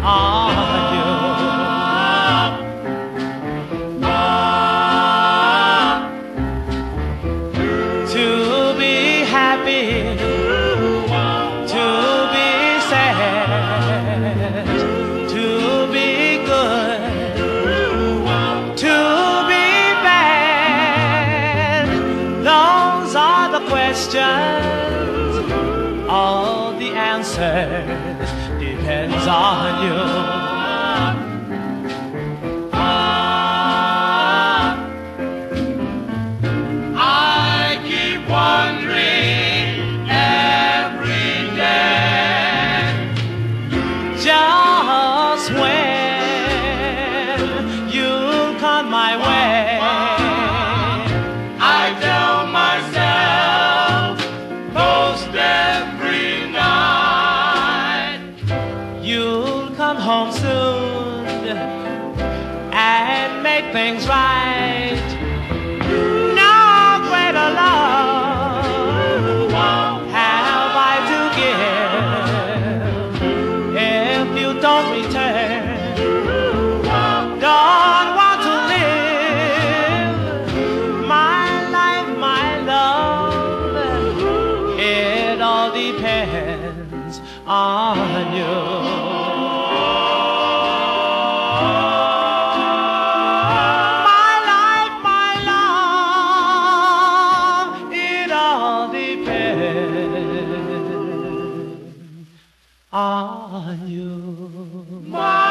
on you. To be happy, to be sad, to be good, to be bad. Those are the questions. All the answers depends on you. Just when you come my way, I tell myself most every night, you'll come home soon and make things right. No greater love have I to give if you don't return. Don't want to live my life, my love. It all depends on you. My life, my love, it all depends on you.